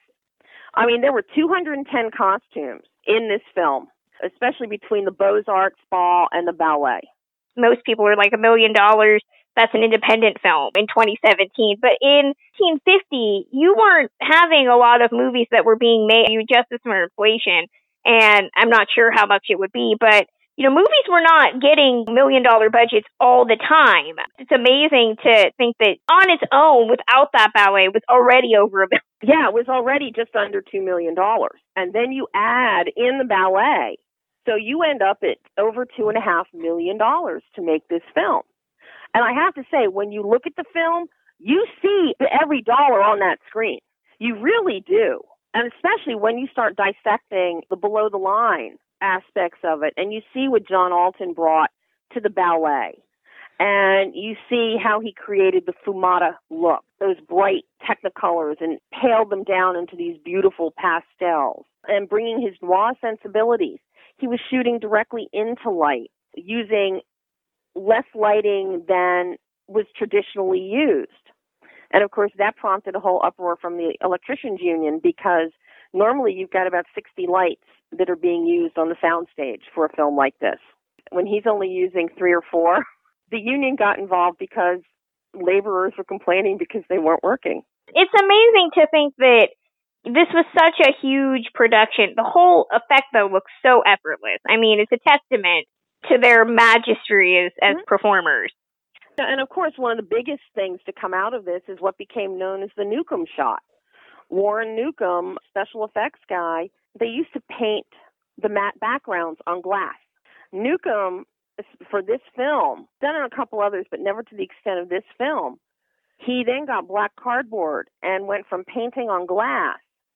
I mean, there were 210 costumes in this film, especially between the Beaux-Arts ball and the ballet. Most people are like $1 million. That's an independent film in 2017. But in 1950, you weren't having a lot of movies that were being made. You adjust this for inflation, and I'm not sure how much it would be, but you know, movies were not getting $1 million budgets all the time. It's amazing to think that on its own, without that ballet, it was already over $1 million. Yeah, it was already just under $2 million. And then you add in the ballet, so you end up at over $2.5 million to make this film. And I have to say, when you look at the film, you see every dollar on that screen. You really do. And especially when you start dissecting the below the line aspects of it, and you see what John Alton brought to the ballet, and you see how he created the fumata look, those bright technicolors, and paled them down into these beautiful pastels, and bringing his noir sensibilities. He was shooting directly into light, using less lighting than was traditionally used. And of course, that prompted a whole uproar from the electricians union, because normally you've got about 60 lights that are being used on the soundstage for a film like this. When he's only using 3 or 4, the union got involved because laborers were complaining because they weren't working. It's amazing to think that this was such a huge production. The whole effect, though, looks so effortless. I mean, it's a testament to their magistry as performers. And of course, one of the biggest things to come out of this is what became known as the Newcomb shot. Warren Newcomb, special effects guy, they used to paint the matte backgrounds on glass. Newcomb, for this film, done it on a couple others, but never to the extent of this film, he then got black cardboard and went from painting on glass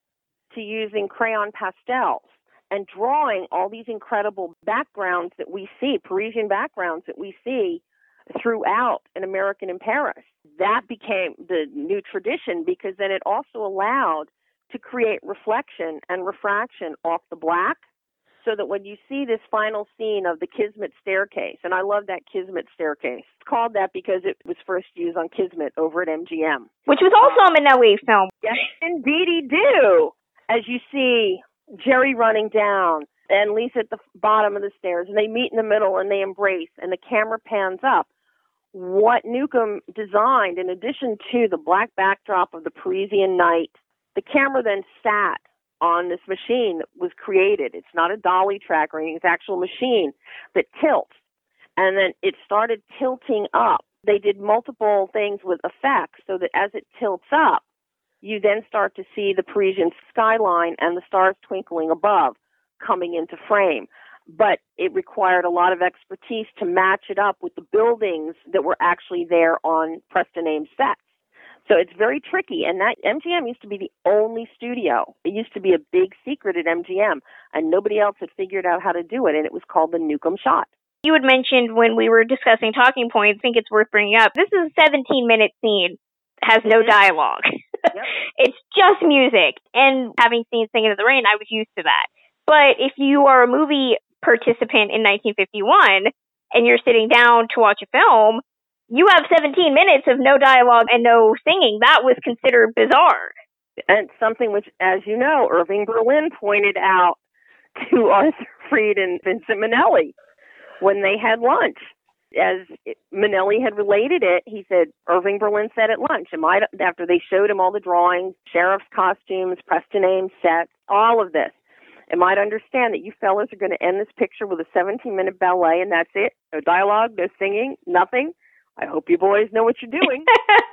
to using crayon pastels and drawing all these incredible backgrounds that we see, Parisian backgrounds that we see throughout An American in Paris. That became the new tradition, because then it also allowed to create reflection and refraction off the black, so that when you see this final scene of the Kismet staircase, and I love that Kismet staircase. It's called that because it was first used on Kismet over at MGM. Which was also a Minnelli film. Yes, indeedy do. As you see Jerry running down and Lisa at the bottom of the stairs, and they meet in the middle and they embrace, and the camera pans up. What Newcomb designed, in addition to the black backdrop of the Parisian night, the camera then sat on this machine that was created. It's not a dolly track or anything. It's an actual machine that tilts. And then it started tilting up. They did multiple things with effects so that as it tilts up, you then start to see the Parisian skyline and the stars twinkling above coming into frame. But it required a lot of expertise to match it up with the buildings that were actually there on Preston Ames sets. So it's very tricky, and that MGM used to be the only studio. It used to be a big secret at MGM, and nobody else had figured out how to do it, and it was called the Newcomb shot. You had mentioned when we were discussing talking points, I think it's worth bringing up, this is a 17-minute scene, has no dialogue. Yep. It's just music, and having seen Singing in the Rain, I was used to that. But if you are a movie participant in 1951, and you're sitting down to watch a film, you have 17 minutes of no dialogue and no singing. That was considered bizarre. And something which, as you know, Irving Berlin pointed out to Arthur Freed and Vincent Minnelli when they had lunch. As Minnelli had related it, he said, Irving Berlin said at lunch, after they showed him all the drawings, sheriff's costumes, Preston Ames sets, all of this, am I to understand that you fellas are going to end this picture with a 17-minute ballet and that's it? No dialogue, no singing, nothing? I hope you boys know what you're doing.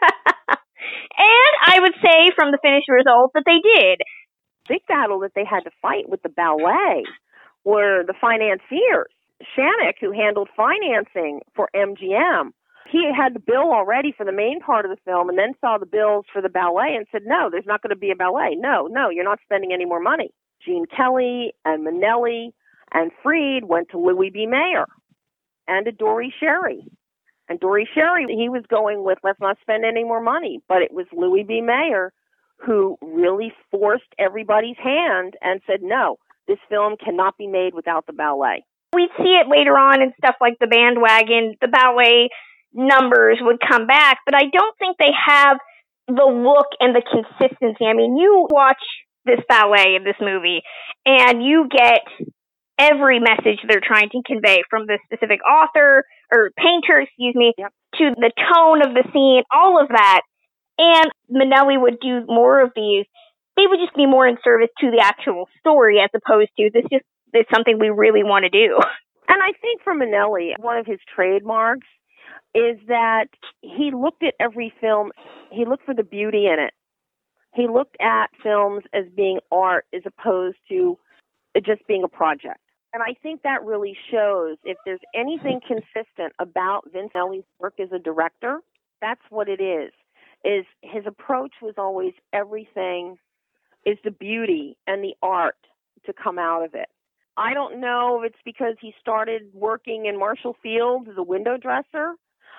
And I would say from the finished result that they did. Big battle that they had to fight with the ballet were the financiers. Shannick, who handled financing for MGM, he had the bill already for the main part of the film and then saw the bills for the ballet and said, no, there's not going to be a ballet. No, you're not spending any more money. Gene Kelly and Minnelli and Freed went to Louis B. Mayer and to Dore Schary. And Dore Schary, he was going with, let's not spend any more money. But it was Louis B. Mayer who really forced everybody's hand and said, no, this film cannot be made without the ballet. We'd see it later on in stuff like The Bandwagon. The ballet numbers would come back, but I don't think they have the look and the consistency. I mean, you watch this ballet in this movie, and you get every message they're trying to convey from the specific author or painter, to the tone of the scene, all of that. And Minnelli would do more of these. They would just be more in service to the actual story as opposed to this just is something we really want to do. And I think for Minnelli, one of his trademarks is that he looked at every film, he looked for the beauty in it. He looked at films as being art as opposed to just being a project. And I think that really shows, if there's anything consistent about Vince Minnelli's work as a director, that's what it is his approach was always everything is the beauty and the art to come out of it. I don't know if it's because he started working in Marshall Field as a window dresser.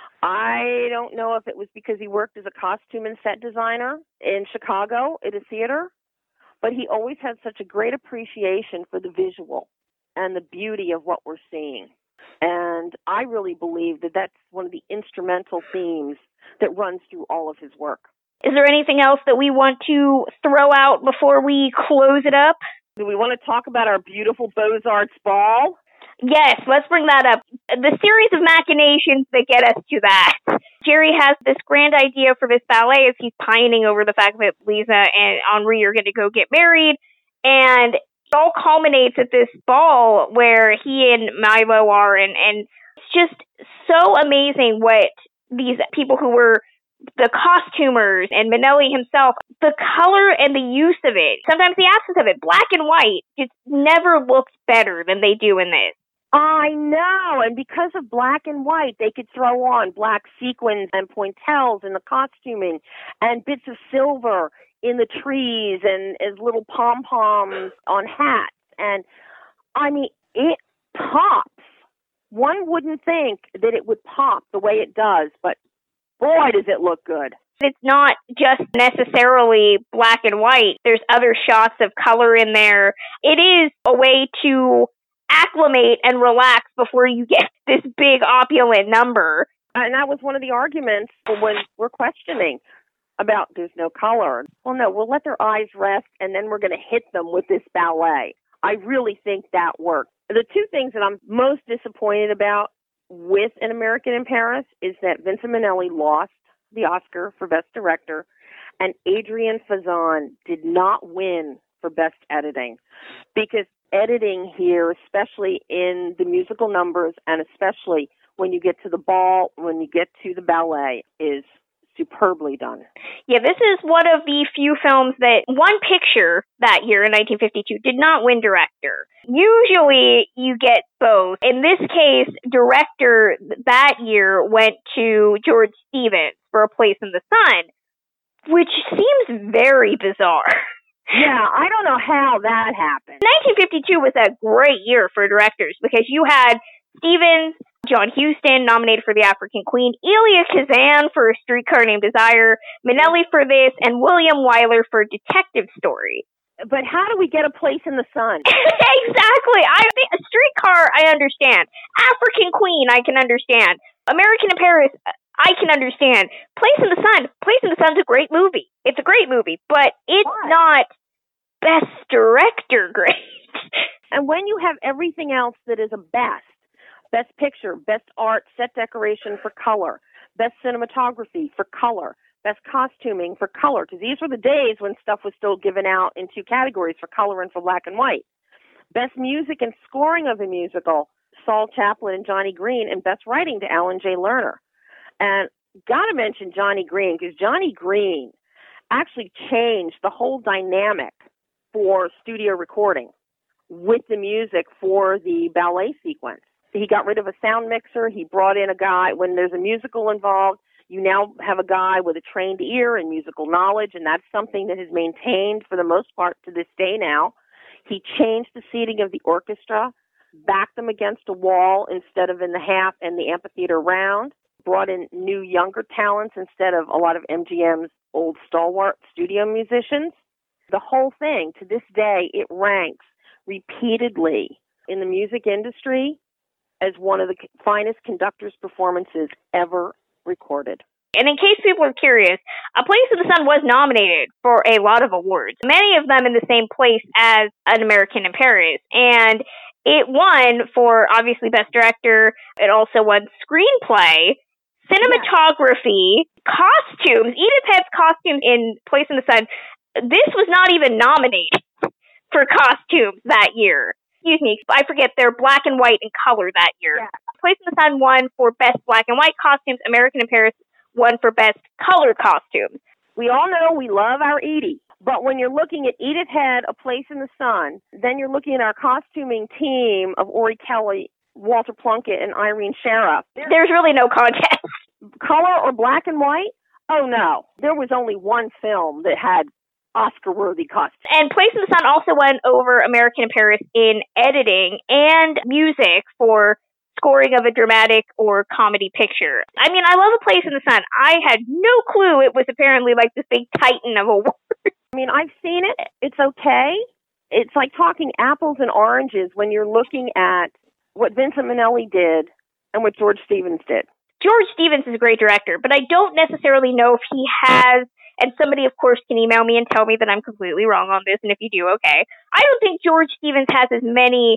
I don't know if it was because he worked as a costume and set designer in Chicago at a theater, but he always had such a great appreciation for the visual and the beauty of what we're seeing. And I really believe that that's one of the instrumental themes that runs through all of his work. Is there anything else that we want to throw out before we close it up? Do we want to talk about our beautiful Beaux-Arts ball? Yes, let's bring that up. The series of machinations that get us to that. Jerry has this grand idea for this ballet as he's pining over the fact that Lisa and Henri are going to go get married. And it all culminates at this ball where he and Milo are. And it's just so amazing what these people who were the costumers and Minnelli himself, the color and the use of it, sometimes the absence of it, black and white, just never looked better than they do in this. I know, and because of black and white, they could throw on black sequins and pointelles in the costuming and bits of silver in the trees and as little pom-poms on hats. And, I mean, it pops. One wouldn't think that it would pop the way it does, but boy, does it look good. It's not just necessarily black and white. There's other shots of color in there. It is a way to acclimate and relax before you get this big opulent number. And that was one of the arguments when we're questioning about there's no color. Well, no, we'll let their eyes rest, and then we're going to hit them with this ballet. I really think that worked. The two things that I'm most disappointed about with An American in Paris is that Vincent Minnelli lost the Oscar for Best Director, and Adrian Fazan did not win for Best Editing, because editing here, especially in the musical numbers and especially when you get to the ball, when you get to the ballet, is superbly done. Yeah, this is one of the few films that won picture that year in 1952, did not win director. Usually you get both. In this case, director that year went to George Stevens for A Place in the Sun. which seems very bizarre. Yeah, I don't know how that happened. 1952 was a great year for directors because you had Stevens, John Huston nominated for The African Queen, Elia Kazan for A Streetcar Named Desire, Minnelli for this, and William Wyler for Detective Story. But how do we get A Place in the Sun? Exactly. I think A Streetcar, I understand. African Queen, I can understand. American in Paris, I can understand. Place in the Sun's a great movie. It's a great movie, but it's not Best Director great. And when you have everything else that is a best picture, best art, set decoration for color, best cinematography for color, best costuming for color, because these were the days when stuff was still given out in two categories, for color and for black and white. Best music and scoring of a musical, Saul Chaplin and Johnny Green, and best writing to Alan J. Lerner. And got to mention Johnny Green, because Johnny Green actually changed the whole dynamic for studio recording with the music for the ballet sequence. He got rid of a sound mixer. He brought in a guy. When there's a musical involved, you now have a guy with a trained ear and musical knowledge, and that's something that is maintained for the most part to this day now. He changed the seating of the orchestra, backed them against a wall instead of in the half and the amphitheater round, brought in new younger talents instead of a lot of MGM's old stalwart studio musicians. The whole thing, to this day, it ranks repeatedly in the music industry as one of the finest conductor's performances ever recorded. And in case people are curious, A Place in the Sun was nominated for a lot of awards, many of them in the same place as An American in Paris. And it won for, obviously, Best Director. It also won Screenplay, Cinematography, Costumes. Edith Head's costumes in Place in the Sun, this was not even nominated for costumes that year. Excuse me, I forget, they're black and white in color that year. Yeah. Place in the Sun won for Best Black and White Costumes. American in Paris won for Best Color Costumes. We all know we love our Edie, but when you're looking at Edith Head, A Place in the Sun, then you're looking at our costuming team of Ori Kelly, Walter Plunkett, and Irene Sharaff. There's really no contest. Color or black and white? Oh, no. There was only one film that had Oscar-worthy costumes. And Place in the Sun also won over American in Paris in editing and music for scoring of a dramatic or comedy picture. I mean, I love A Place in the Sun. I had no clue it was apparently like this big titan of awards. I mean, I've seen it. It's okay. It's like talking apples and oranges when you're looking at what Vincent Minnelli did and what George Stevens did. George Stevens is a great director, but I don't necessarily know if he has, and somebody, of course, can email me and tell me that I'm completely wrong on this, and if you do, okay. I don't think George Stevens has as many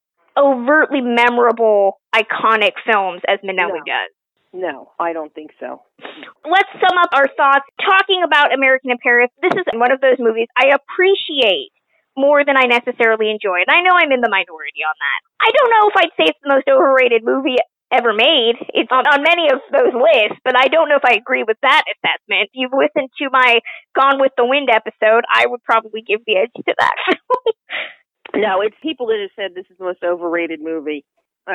overtly memorable, iconic films as Minnelli does. No, I don't think so. Let's sum up our thoughts. Talking about American in Paris, this is one of those movies I appreciate more than I necessarily enjoy, and I know I'm in the minority on that. I don't know if I'd say it's the most overrated movie ever made. It's on many of those lists, but I don't know if I agree with that assessment. If you've listened to my Gone with the Wind episode, I would probably give the edge to that film. No, it's people that have said this is the most overrated movie.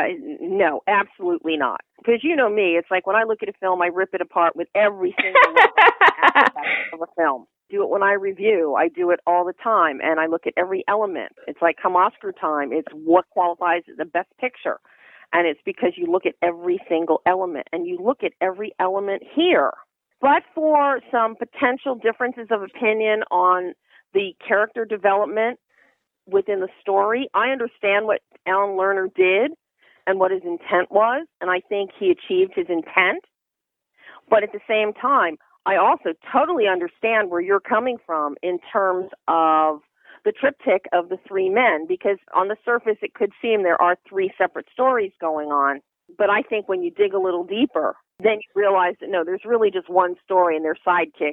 No, absolutely not. Because you know me, it's like when I look at a film, I rip it apart with every single aspect of a film. Do it when I review. I do it all the time, and I look at every element. It's like come Oscar time, it's what qualifies as the best picture. And it's because you look at every single element, and you look at every element here. But for some potential differences of opinion on the character development within the story, I understand what Alan Lerner did and what his intent was, and I think he achieved his intent. But at the same time, I also totally understand where you're coming from in terms of the triptych of the three men, because on the surface it could seem there are three separate stories going on. But I think when you dig a little deeper, then you realize that no, there's really just one story and there's sidekick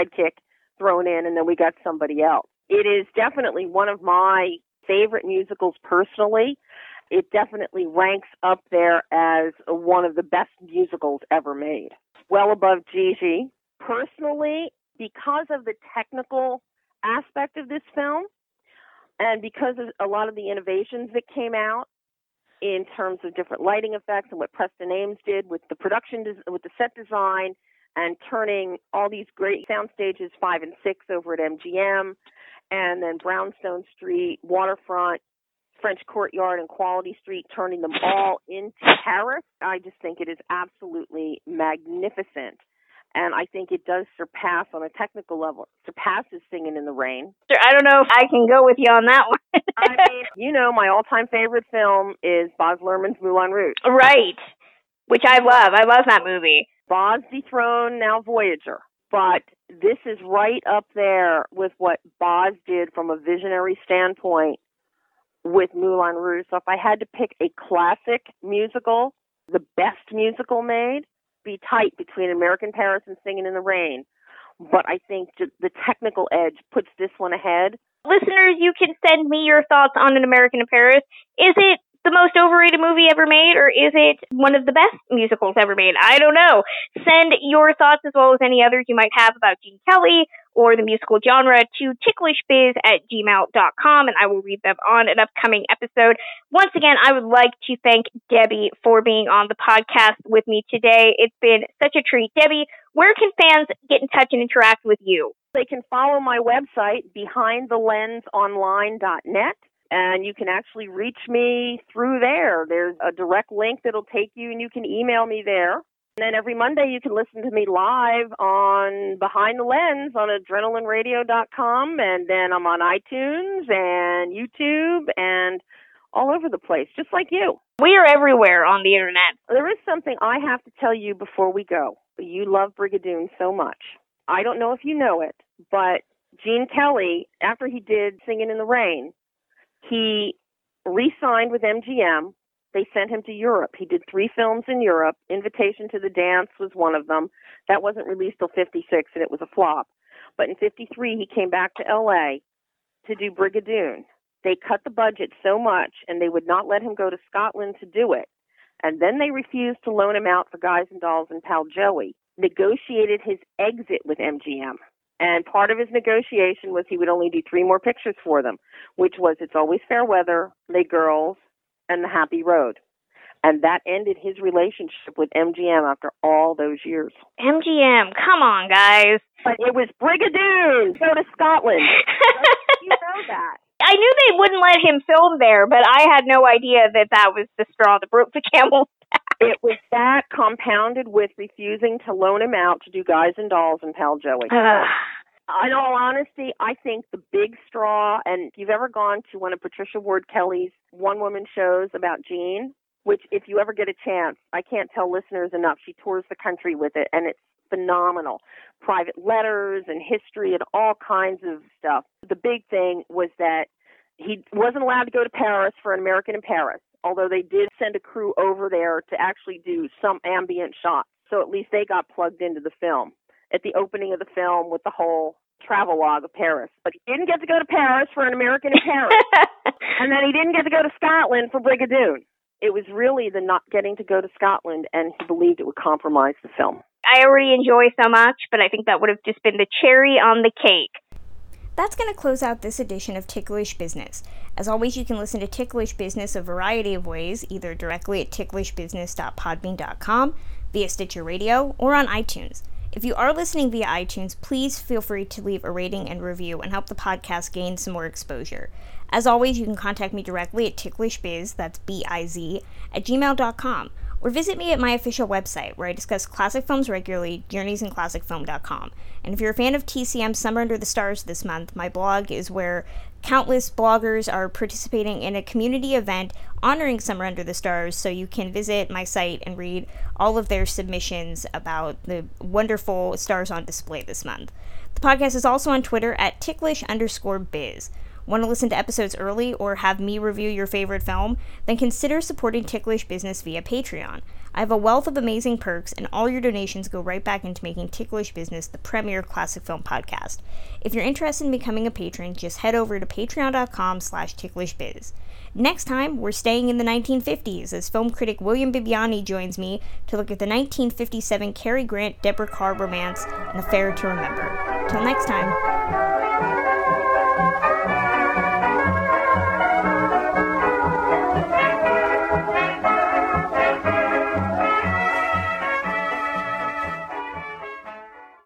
thrown in, and then we got somebody else. It is definitely one of my favorite musicals personally. It definitely ranks up there as one of the best musicals ever made. Well above Gigi. Personally, because of the technical aspect of this film, and because of a lot of the innovations that came out in terms of different lighting effects and what Preston Ames did with the production, with the set design and turning all these great sound stages 5 and 6 over at MGM, and then Brownstone Street, Waterfront, French Courtyard, and Quality Street, turning them all into Paris. I just think it is absolutely magnificent. And I think it does surpass, on a technical level, surpasses Singing in the Rain. I don't know if I can go with you on that one. I mean, you know, my all-time favorite film is Baz Luhrmann's Moulin Rouge. Right, which I love. I love that movie. Baz dethroned now Voyager, but this is right up there with what Baz did from a visionary standpoint with Moulin Rouge. So if I had to pick a classic musical, the best musical made, be tight between American Paris and Singing in the Rain. But I think the technical edge puts this one ahead. Listeners, you can send me your thoughts on An American in Paris. Is it the most overrated movie ever made, or is it one of the best musicals ever made? I don't know. Send your thoughts, as well as any others you might have about Gene Kelly or the musical genre, to ticklishbiz@gmail.com, and I will read them on an upcoming episode. Once again, I would like to thank Debbie for being on the podcast with me today. It's been such a treat. Debbie, where can fans get in touch and interact with you? They can follow my website, behindthelensonline.net. And you can actually reach me through there. There's a direct link that'll take you, and you can email me there. And then every Monday you can listen to me live on Behind the Lens on adrenalineradio.com. And then I'm on iTunes and YouTube and all over the place, just like you. We are everywhere on the internet. There is something I have to tell you before we go. You love Brigadoon so much. I don't know if you know it, but Gene Kelly, after he did Singing in the Rain, he re-signed with MGM. They sent him to Europe. He did 3 films in Europe. Invitation to the Dance was one of them. That wasn't released till 56, and it was a flop. But in 53, he came back to L.A. to do Brigadoon. They cut the budget so much, and they would not let him go to Scotland to do it. And then they refused to loan him out for Guys and Dolls and Pal Joey. Negotiated his exit with MGM. And part of his negotiation was he would only do 3 more pictures for them, which was It's Always Fair Weather, Les Girls, and The Happy Road. And that ended his relationship with MGM after all those years. MGM, come on, guys. But it was Brigadoon. Go to Scotland. You know that. I knew they wouldn't let him film there, but I had no idea that was the straw that broke the camel's back. It was that compounded with refusing to loan him out to do Guys and Dolls and Pal Joey. In all honesty, I think the big straw, and if you've ever gone to one of Patricia Ward Kelly's one-woman shows about Gene, which if you ever get a chance, I can't tell listeners enough, she tours the country with it, and it's phenomenal. Private letters and history and all kinds of stuff. The big thing was that he wasn't allowed to go to Paris for An American in Paris, although they did send a crew over there to actually do some ambient shots. So at least they got plugged into the film at the opening of the film with the whole travelogue of Paris. But he didn't get to go to Paris for An American in Paris. And then he didn't get to go to Scotland for Brigadoon. It was really the not getting to go to Scotland, and he believed it would compromise the film. I already enjoy so much, but I think that would have just been the cherry on the cake. That's going to close out this edition of Ticklish Business. As always, you can listen to Ticklish Business a variety of ways, either directly at ticklishbusiness.podbean.com, via Stitcher Radio, or on iTunes. If you are listening via iTunes, please feel free to leave a rating and review and help the podcast gain some more exposure. As always, you can contact me directly at ticklishbiz, that's B-I-Z, at gmail.com, or visit me at my official website, where I discuss classic films regularly, journeysinclassicfilm.com. And if you're a fan of TCM's Summer Under the Stars this month, my blog is where countless bloggers are participating in a community event honoring Summer Under the Stars, so you can visit my site and read all of their submissions about the wonderful stars on display this month. The podcast is also on Twitter at ticklish_biz. Want to listen to episodes early or have me review your favorite film? Then consider supporting Ticklish Business via Patreon. I have a wealth of amazing perks, and all your donations go right back into making Ticklish Business the premier classic film podcast. If you're interested in becoming a patron, just head over to patreon.com/ticklishbiz. Next time, we're staying in the 1950s as film critic William Bibbiani joins me to look at the 1957 Cary Grant-Deborah Kerr romance, An Affair to Remember. Till next time.